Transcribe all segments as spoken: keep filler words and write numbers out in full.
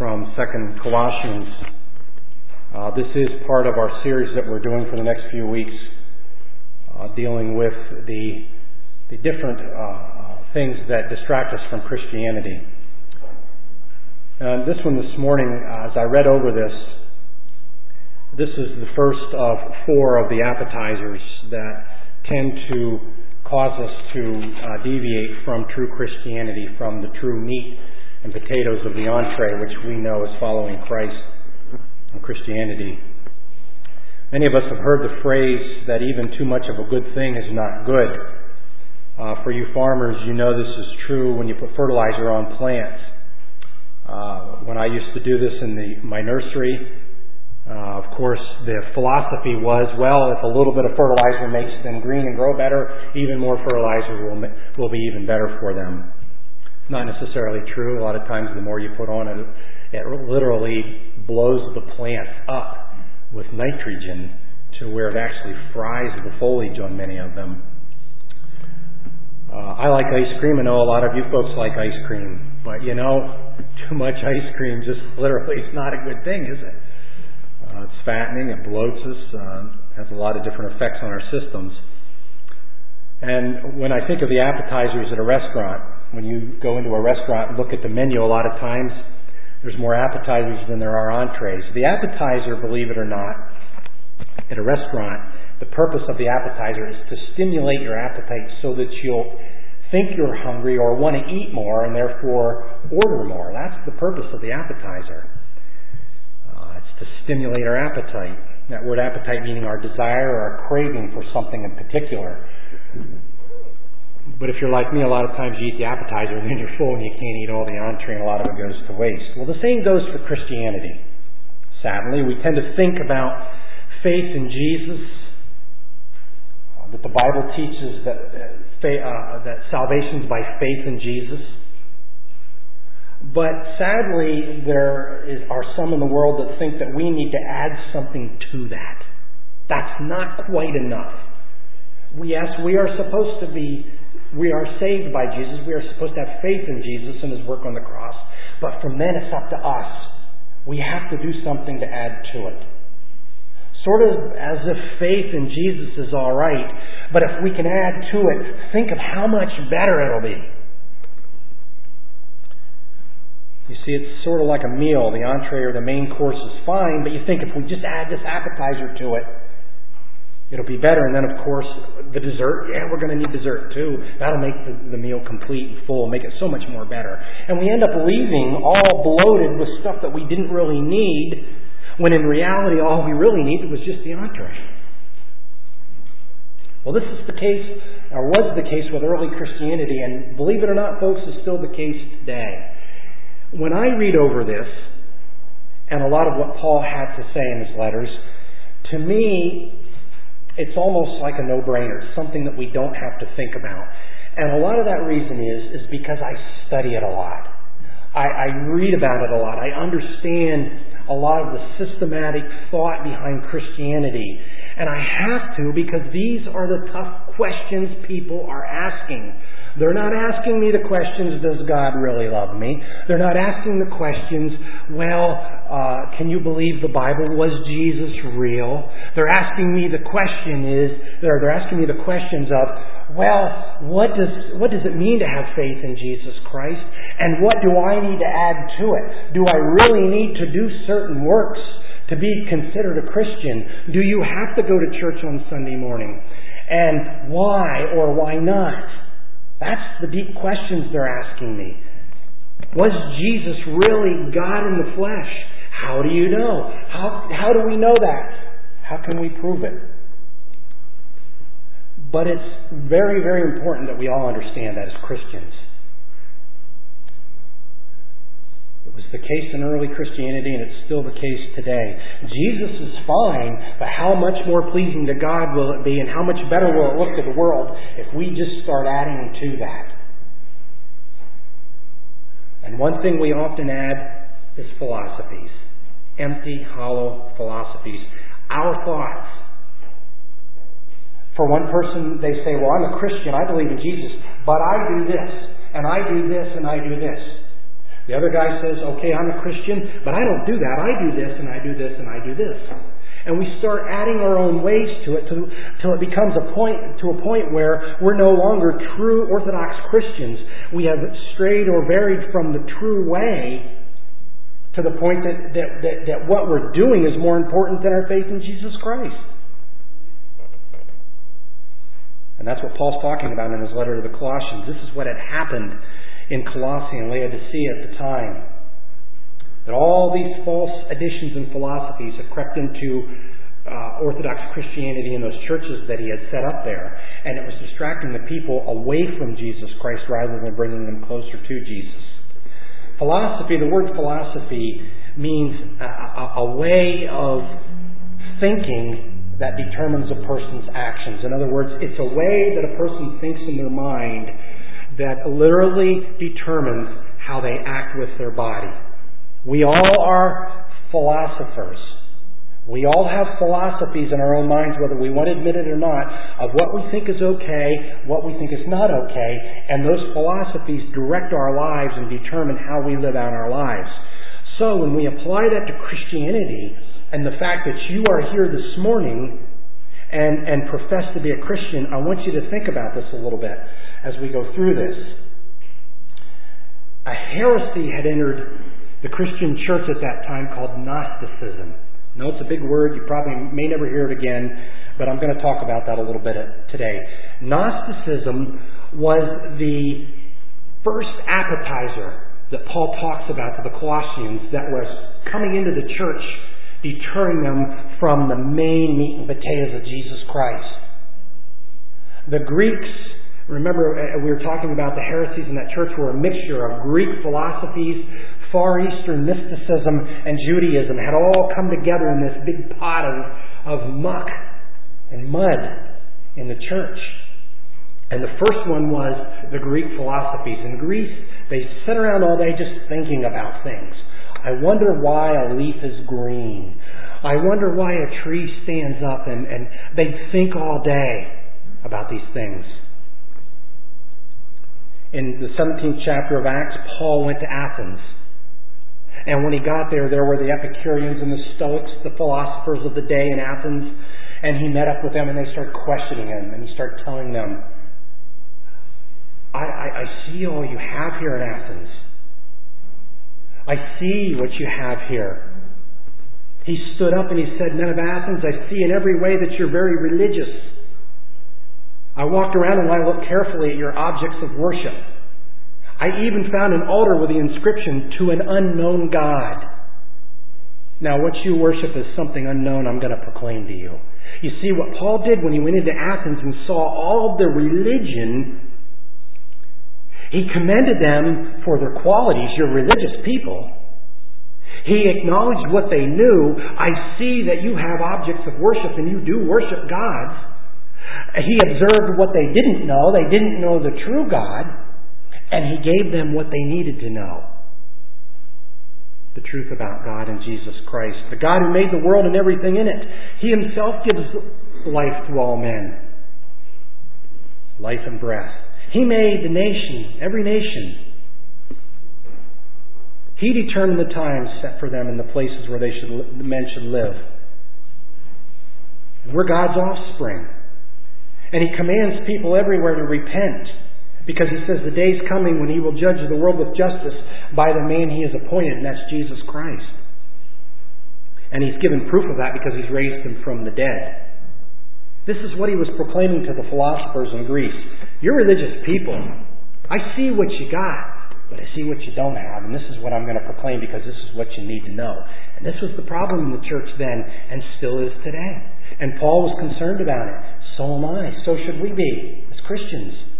from Second Colossians. Uh, this is part of our series that we're doing for the next few weeks, uh, dealing with the the different uh, uh, things that distract us from Christianity. And this one this morning, uh, as I read over this, this is the first of four of the appetizers that tend to cause us to uh, deviate from true Christianity, from the true meat and potatoes of the entree, which we know is following Christ and Christianity. Many of us have heard the phrase that even too much of a good thing is not good. Uh, for you farmers, you know this is true when you put fertilizer on plants. Uh, when I used to do this in the, my nursery, uh, of course, the philosophy was, well, if a little bit of fertilizer makes them green and grow better, even more fertilizer will will be even better for them. Not necessarily true. A lot of times the more you put on it, it literally blows the plants up with nitrogen to where it actually fries the foliage on many of them. Uh, I like ice cream. I know a lot of you folks like ice cream. But, you know, too much ice cream just literally is not a good thing, is it? Uh, it's fattening, it bloats us, uh, has a lot of different effects on our systems. And when I think of the appetizers at a restaurant, when you go into a restaurant and look at the menu, a lot of times there's more appetizers than there are entrees. The appetizer, believe it or not, at a restaurant, the purpose of the appetizer is to stimulate your appetite so that you'll think you're hungry or want to eat more and therefore order more. That's the purpose of the appetizer. Uh, it's to stimulate our appetite. That word appetite meaning our desire or our craving for something in particular. But if you're like me, a lot of times you eat the appetizer and then you're full and you can't eat all the entree and a lot of it goes to waste. Well, the same goes for Christianity. Sadly, we tend to think about faith in Jesus, uh, that the Bible teaches that uh, fa- uh, that salvation's by faith in Jesus. But sadly, there is, are some in the world that think that we need to add something to that. That's not quite enough. Yes, we are supposed to be, we are saved by Jesus. We are supposed to have faith in Jesus and His work on the cross. But from then it's up to us. We have to do something to add to it. Sort of as if faith in Jesus is all right, but if we can add to it, think of how much better it'll be. You see, it's sort of like a meal. The entree or the main course is fine, but you think if we just add this appetizer to it, it'll be better. And then, of course, the dessert, yeah, we're going to need dessert too. That'll make the, the meal complete and full, make it so much more better. And we end up leaving all bloated with stuff that we didn't really need, when in reality all we really needed was just the entree. Well, this is the case, or was the case with early Christianity, and believe it or not, folks, is still the case today. When I read over this, and a lot of what Paul had to say in his letters, to me, it's almost like a no-brainer. It's something that we don't have to think about. And a lot of that reason is, is because I study it a lot. I, I read about it a lot. I understand a lot of the systematic thought behind Christianity. And I have to, because these are the tough questions people are asking. They're not asking me the questions, does God really love me? They're not asking the questions, well, uh, can you believe the Bible? Was Jesus real? They're asking me the question is, they're, they're asking me the questions of, well, what does, what does it mean to have faith in Jesus Christ? And what do I need to add to it? Do I really need to do certain works to be considered a Christian? Do you have to go to church on Sunday morning? And why or why not? That's the deep questions they're asking me. Was Jesus really God in the flesh? How do you know? How, how do we know that? How can we prove it? But it's very, very important that we all understand that as Christians. It was the case in early Christianity, and it's still the case today. Jesus is fine, but how much more pleasing to God will it be, and how much better will it look to the world if we just start adding to that? And one thing we often add is philosophies. Empty, hollow philosophies. Our thoughts. For one person, they say, well, I'm a Christian, I believe in Jesus, but I do this, and I do this, and I do this. The other guy says, okay, I'm a Christian, but I don't do that. I do this, and I do this, and I do this. And we start adding our own ways to it till it becomes a point to a point where we're no longer true Orthodox Christians. We have strayed or varied from the true way to the point that, that, that, that what we're doing is more important than our faith in Jesus Christ. And that's what Paul's talking about in his letter to the Colossians. This is what had happened in Colossae and Laodicea at the time. That all these false additions and philosophies have crept into uh, Orthodox Christianity in those churches that he had set up there. And it was distracting the people away from Jesus Christ rather than bringing them closer to Jesus. Philosophy, the word philosophy means a, a, a way of thinking that determines a person's actions. In other words, it's a way that a person thinks in their mind that literally determines how they act with their body. We all are philosophers. We all have philosophies in our own minds, whether we want to admit it or not, of what we think is okay, what we think is not okay, and those philosophies direct our lives and determine how we live out our lives. So when we apply that to Christianity, and the fact that you are here this morning and, and profess to be a Christian, I want you to think about this a little bit as we go through this. A heresy had entered the Christian church at that time called Gnosticism. No, it's a big word. You probably may never hear it again, but I'm going to talk about that a little bit today. Gnosticism was the first appetizer that Paul talks about to the Colossians that was coming into the church, deterring them from the main meat and potatoes of Jesus Christ. The Greeks, remember we were talking about the heresies in that church were a mixture of Greek philosophies, Far Eastern mysticism, and Judaism had all come together in this big pot of, of muck and mud in the church. And the first one was the Greek philosophies. In Greece, they sit around all day just thinking about things. I wonder why a leaf is green. I wonder why a tree stands up, and, and they'd think all day about these things. In the seventeenth chapter of Acts, Paul went to Athens. And when he got there, there were the Epicureans and the Stoics, the philosophers of the day in Athens. And he met up with them and they started questioning him. And he started telling them, I, I, I see all you have here in Athens. I see what you have here. He stood up and he said, Men of Athens, I see in every way that you're very religious. I walked around and I looked carefully at your objects of worship. I even found an altar with the inscription, To an unknown God. Now, what you worship is something unknown I'm going to proclaim to you. You see, what Paul did when he went into Athens and saw all the religion, he commended them for their qualities. You're religious people. He acknowledged what they knew. I see that you have objects of worship and you do worship gods. He observed what they didn't know. They didn't know the true God. And he gave them what they needed to know. The truth about God and Jesus Christ. The God who made the world and everything in it. He himself gives life to all men. Life and breath. He made the nation, every nation. He determined the times set for them and the places where they should, the men should live. And we're God's offspring. And he commands people everywhere to repent. Because he says the day's coming when he will judge the world with justice by the man he has appointed, and that's Jesus Christ. And he's given proof of that because he's raised him from the dead. This is what he was proclaiming to the philosophers in Greece. You're religious people. I see what you got, but I see what you don't have, and this is what I'm going to proclaim because this is what you need to know. And this was the problem in the church then, and still is today. And Paul was concerned about it. So am I. So should we be as Christians.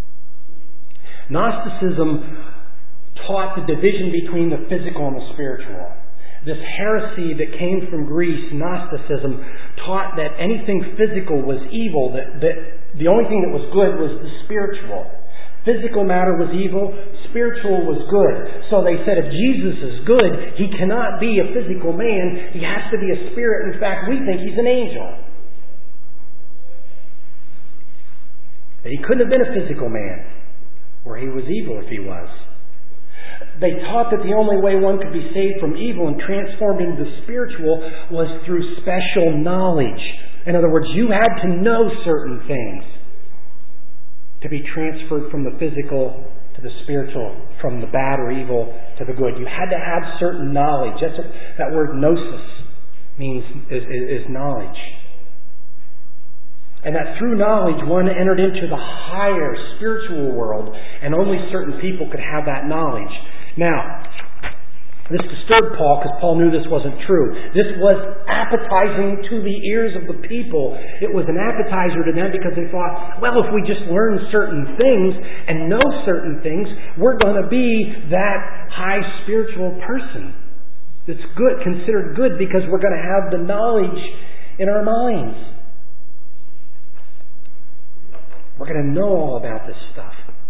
Gnosticism taught the division between the physical and the spiritual. This heresy that came from Greece, Gnosticism, taught that anything physical was evil, that, that the only thing that was good was the spiritual. Physical matter was evil, spiritual was good. So they said if Jesus is good, he cannot be a physical man, he has to be a spirit. In fact, we think he's an angel. That he couldn't have been a physical man. Or he was evil if he was. They taught that the only way one could be saved from evil and transformed into the spiritual was through special knowledge. In other words, you had to know certain things to be transferred from the physical to the spiritual, from the bad or evil to the good. You had to have certain knowledge. That's what that word gnosis means, is, is, is knowledge. And that through knowledge one entered into the higher spiritual world, and only certain people could have that knowledge. Now, this disturbed Paul because Paul knew this wasn't true. This was appetizing to the ears of the people. It was an appetizer to them because they thought, well, if we just learn certain things and know certain things, we're going to be that high spiritual person that's good, considered good, because we're going to have the knowledge in our minds. We're going to know all about this stuff.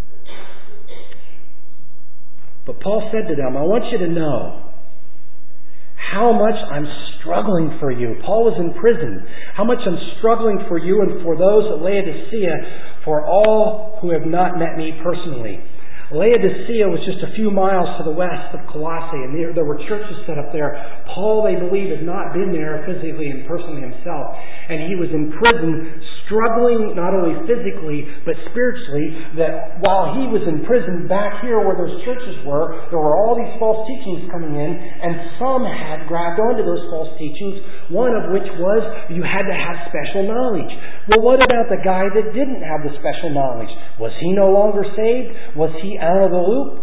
But Paul said to them, I want you to know how much I'm struggling for you. Paul was in prison. How much I'm struggling for you and for those at Laodicea, for all who have not met me personally. Laodicea was just a few miles to the west of Colossae, and there, there were churches set up there. Paul, they believe, had not been there physically and personally himself. And he was in prison, struggling not only physically, but spiritually, that while he was in prison back here where those churches were, there were all these false teachings coming in, and some had grabbed onto those false teachings, one of which was you had to have special knowledge. Well, what about the guy that didn't have the special knowledge? Was he no longer saved? Was he out of the loop?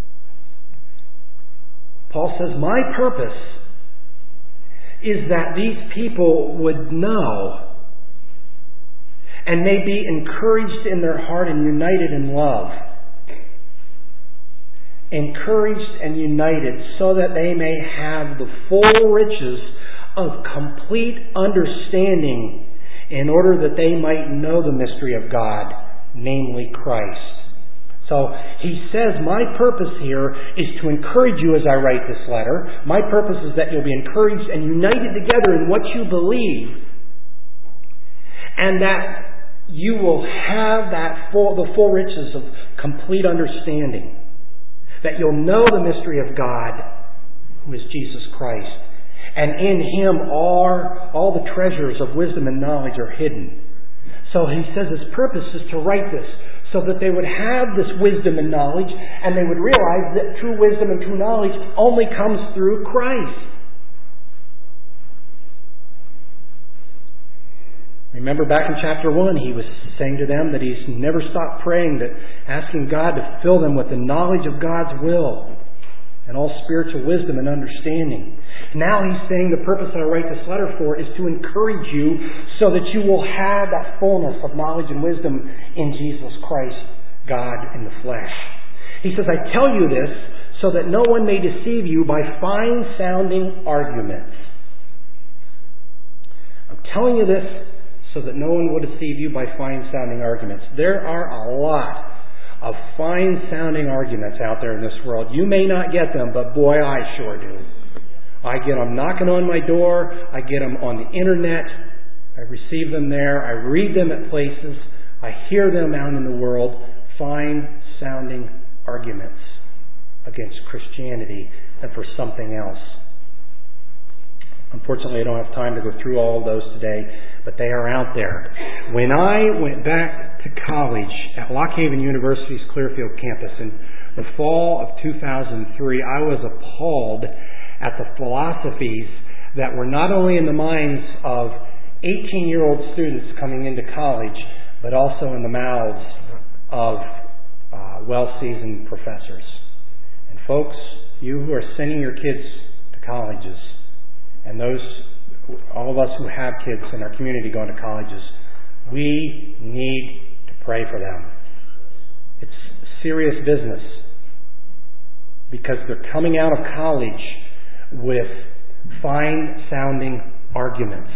Paul says, my purpose is that these people would know and may be encouraged in their heart and united in love. Encouraged and united so that they may have the full riches of complete understanding in order that they might know the mystery of God, namely Christ. So he says, my purpose here is to encourage you as I write this letter. My purpose is that you'll be encouraged and united together in what you believe, and that you will have that full, the full riches of complete understanding. That you'll know the mystery of God, who is Jesus Christ. And in Him are all the treasures of wisdom and knowledge are hidden. So he says his purpose is to write this so that they would have this wisdom and knowledge, and they would realize that true wisdom and true knowledge only comes through Christ. Remember back in chapter one, he was saying to them that he's never stopped praying, that asking God to fill them with the knowledge of God's will and all spiritual wisdom and understanding. Now he's saying the purpose that I write this letter for is to encourage you so that you will have that fullness of knowledge and wisdom in Jesus Christ, God in the flesh. He says, I tell you this so that no one may deceive you by fine-sounding arguments. I'm telling you this so that no one will deceive you by fine-sounding arguments. There are a lot of fine-sounding arguments out there in this world. You may not get them, but boy, I sure do. I get them knocking on my door. I get them on the internet. I receive them there. I read them at places. I hear them out in the world. Fine-sounding arguments against Christianity and for something else. Unfortunately, I don't have time to go through all of those today, but they are out there. When I went back to college at Lock Haven University's Clearfield campus in the fall of two thousand three, I was appalled at the philosophies that were not only in the minds of eighteen-year-old students coming into college, but also in the mouths of uh, well-seasoned professors. And folks, you who are sending your kids to colleges, and those, all of us who have kids in our community going to colleges, we need to pray for them. It's serious business, because they're coming out of college with fine-sounding arguments.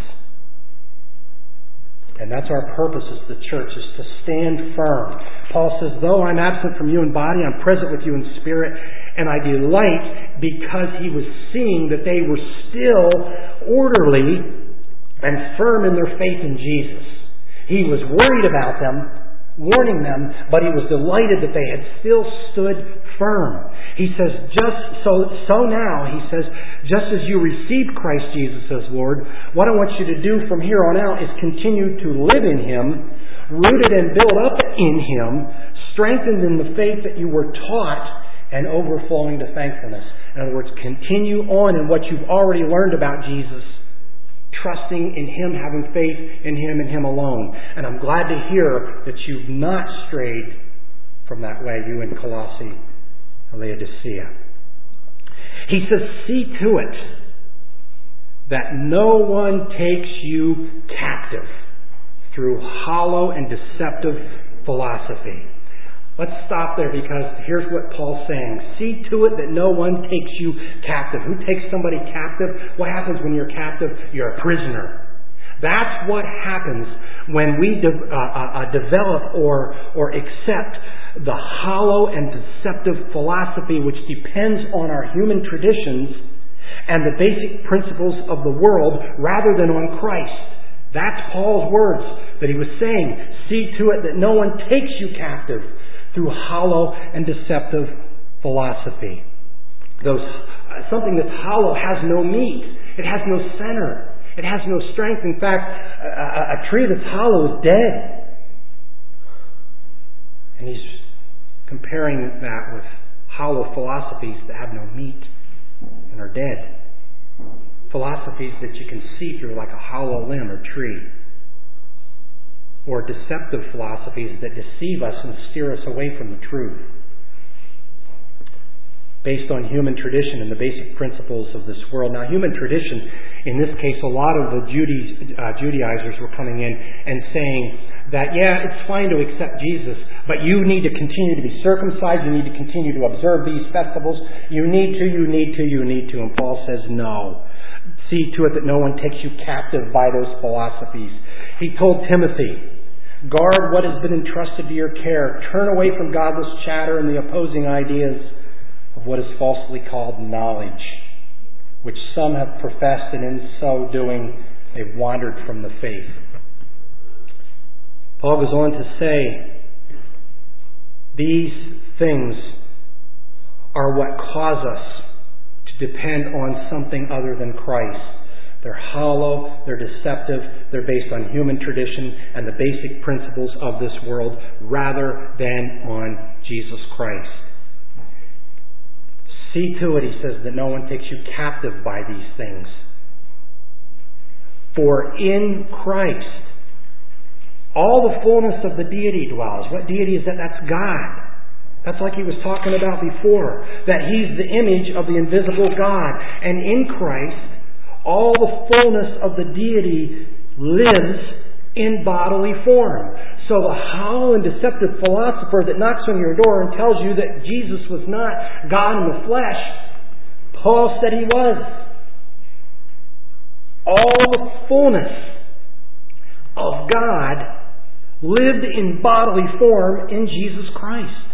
And that's our purpose as the church, is to stand firm. Paul says, though I'm absent from you in body, I'm present with you in spirit, and I delight because he was seeing that they were still orderly and firm in their faith in Jesus. He was worried about them, warning them, but he was delighted that they had still stood firm. He says, just so so now, he says, just as you received Christ Jesus as Lord, what I want you to do from here on out is continue to live in Him, rooted and built up in Him, strengthened in the faith that you were taught, and overflowing to thankfulness. In other words, continue on in what you've already learned about Jesus, trusting in Him, having faith in Him and Him alone. And I'm glad to hear that you've not strayed from that way, you in Colossae, Laodicea. He says, see to it that no one takes you captive through hollow and deceptive philosophy. Let's stop there, because here's what Paul's saying. See to it that no one takes you captive. Who takes somebody captive? What happens when you're captive? You're a prisoner. That's what happens when we de- uh, uh, develop or or accept the hollow and deceptive philosophy which depends on our human traditions and the basic principles of the world rather than on Christ. That's Paul's words that he was saying. See to it that no one takes you captive through hollow and deceptive philosophy. Those, uh, something that's hollow has no meat. It has no center. It has no strength. In fact, a, a tree that's hollow is dead. And he's comparing that with hollow philosophies that have no meat and are dead. Philosophies that you can see through like a hollow limb or tree. Or deceptive philosophies that deceive us and steer us away from the truth. Based on human tradition and the basic principles of this world. Now, human tradition, in this case, a lot of the Jude- uh, Judaizers were coming in and saying that, yeah, it's fine to accept Jesus, but you need to continue to be circumcised, you need to continue to observe these festivals, you need to, you need to, you need to. And Paul says, no. See to it that no one takes you captive by those philosophies. He told Timothy, guard what has been entrusted to your care. Turn away from godless chatter and the opposing ideas of what is falsely called knowledge, which some have professed, and in so doing they've wandered from the faith. Paul goes on to say, these things are what cause us to depend on something other than Christ. They're hollow, they're deceptive, they're based on human tradition and the basic principles of this world rather than on Jesus Christ. See to it, he says, that no one takes you captive by these things. For in Christ, all the fullness of the deity dwells. What deity is that? That's God. That's like he was talking about before. That He's the image of the invisible God. And in Christ, all the fullness of the deity lives in bodily form. So the hollow and deceptive philosopher that knocks on your door and tells you that Jesus was not God in the flesh, Paul said He was. All the fullness of God lived in bodily form in Jesus Christ.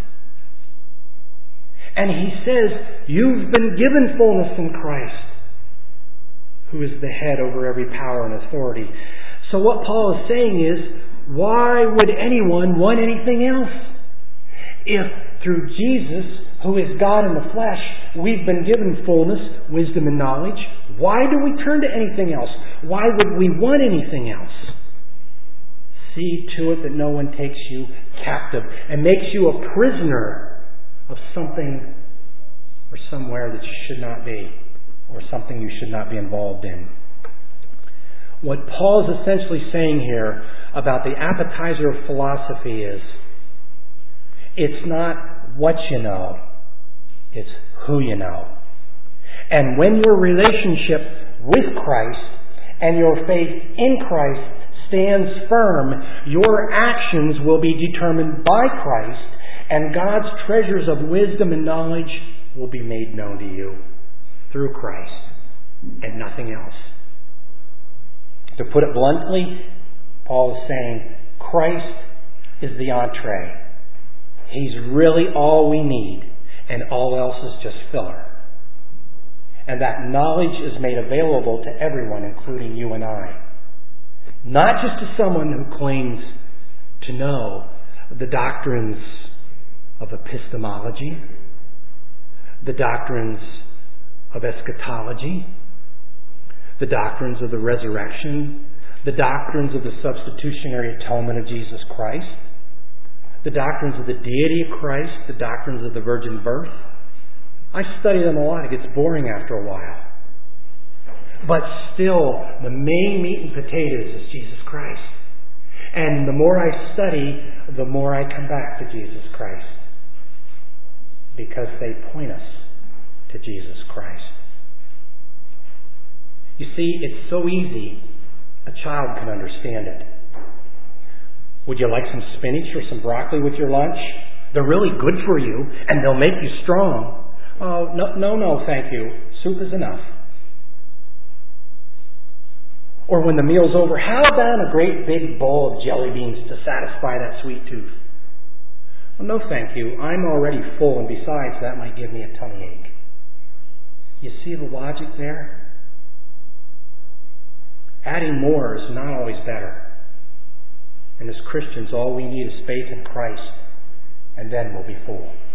And he says, you've been given fullness in Christ, who is the head over every power and authority. So what Paul is saying is, why would anyone want anything else? If through Jesus, who is God in the flesh, we've been given fullness, wisdom, and knowledge, why do we turn to anything else? Why would we want anything else? See to it that no one takes you captive and makes you a prisoner of something or somewhere that you should not be, or something you should not be involved in. What Paul is essentially saying here about the appetizer of philosophy is, it's not what you know, it's who you know. And when your relationship with Christ and your faith in Christ stands firm, your actions will be determined by Christ, and God's treasures of wisdom and knowledge will be made known to you through Christ and nothing else. To put it bluntly, Paul is saying Christ is the entree. He's really all we need, and all else is just filler. And that knowledge is made available to everyone, including you and I. Not just to someone who claims to know the doctrines of epistemology, the doctrines of eschatology, the doctrines of the resurrection, the doctrines of the substitutionary atonement of Jesus Christ, the doctrines of the deity of Christ, the doctrines of the virgin birth. I study them a lot. It gets boring after a while. But still, the main meat and potatoes is Jesus Christ. And the more I study, the more I come back to Jesus Christ. Because they point us to Jesus Christ. You see, it's so easy, a child can understand it. Would you like some spinach or some broccoli with your lunch? They're really good for you, and they'll make you strong. Oh, no, no, no, thank you. Soup is enough. Or when the meal's over, how about a great big bowl of jelly beans to satisfy that sweet tooth? Well, no, thank you. I'm already full, and besides, that might give me a tummy ache. You see the logic there? Adding more is not always better. And as Christians, all we need is faith in Christ, and then we'll be full.